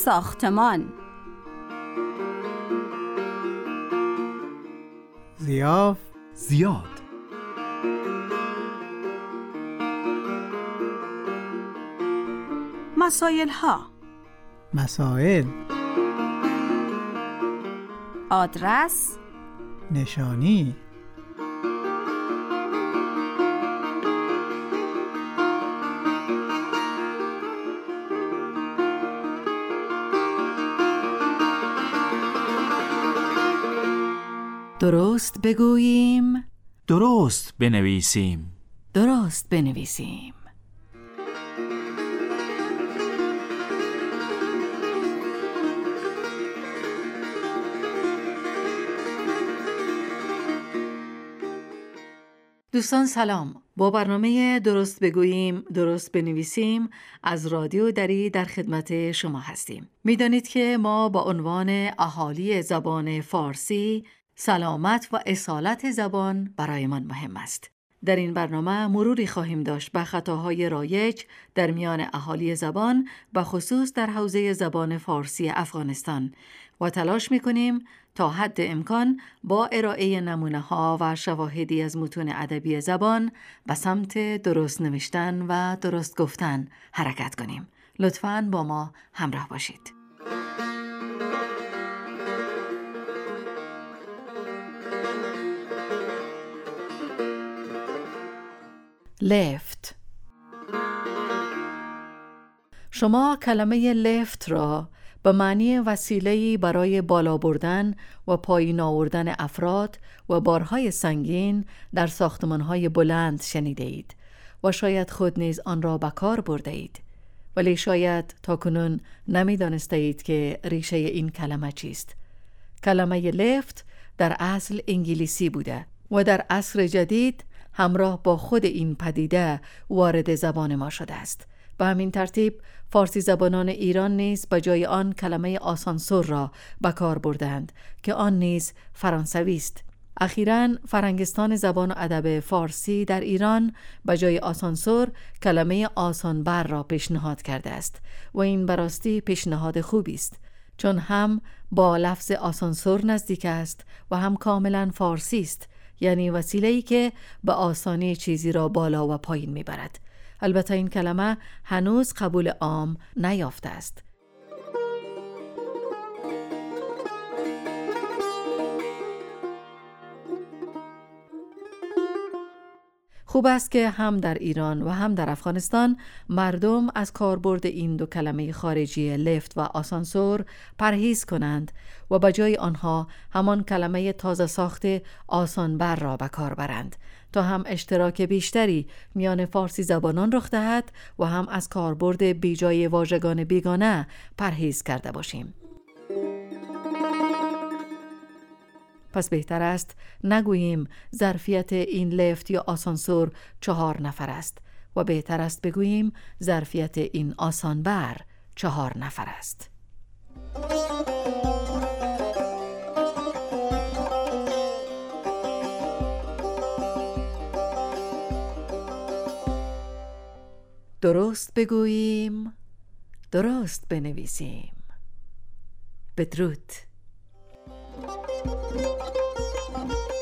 ساختمان. ضیاف، زیاد. مسائل ها. مسائل، آدرس، نشانی، درست بگوییم، درست بنویسیم. درست بنویسیم. دوستان سلام. با برنامه درست بگوییم درست بنویسیم از رادیو دری در خدمت شما هستیم. میدانید که ما با عنوان اهالی زبان فارسی سلامت و اصالت زبان برایمان مهم است. در این برنامه مروری خواهیم داشت به خطاهای رایج در میان اهالی زبان و خصوص در حوزه زبان فارسی افغانستان و تلاش می‌کنیم تا حد امکان با ارائه نمونه‌ها و شواهدی از متون ادبی زبان به سمت درست نوشتن و درست گفتن حرکت کنیم. لطفاً با ما همراه باشید. لفت. شما کلمه لفت را به معنی وسیله‌ای برای بالا بردن و پایین آوردن افراد و بارهای سنگین در ساختمان‌های بلند شنیده اید و شاید خود نیز آن را به کار برده اید، ولی شاید تاکنون نمی‌دانسته اید که ریشه این کلمه چیست. کلمه لفت در اصل انگلیسی بوده و در عصر جدید همراه با خود این پدیده وارد زبان ما شده است. به همین ترتیب فارسی زبانان ایران نیز به جای آن کلمه آسانسور را به کار بردند که آن نیز فرانسوی است. اخیراً فرنگستان زبان و ادب فارسی در ایران به جای آسانسور کلمه آسانبر را پیشنهاد کرده است و این به راستی پیشنهاد خوبی است، چون هم با لفظ آسانسور نزدیک است و هم کاملاً فارسی است، یعنی وسیله‌ای که به آسانی چیزی را بالا و پایین میبرد. البته این کلمه هنوز قبول عام نیافته است. خوب است که هم در ایران و هم در افغانستان مردم از کاربرد این دو کلمه خارجی لفت و آسانسور پرهیز کنند و به جای آنها همان کلمه تازه ساخت آسانبر را به کار برند تا هم اشتراک بیشتری میان فارسی زبانان رخ دهد و هم از کاربرد بیجای واژگان بیگانه پرهیز کرده باشیم. پس بهتر است نگوییم ظرفیت این لفت یا آسانسور 4 نفر است و بهتر است بگوییم ظرفیت این آسانبر 4 نفر است. درست بگوییم درست بنویسیم. بدرود.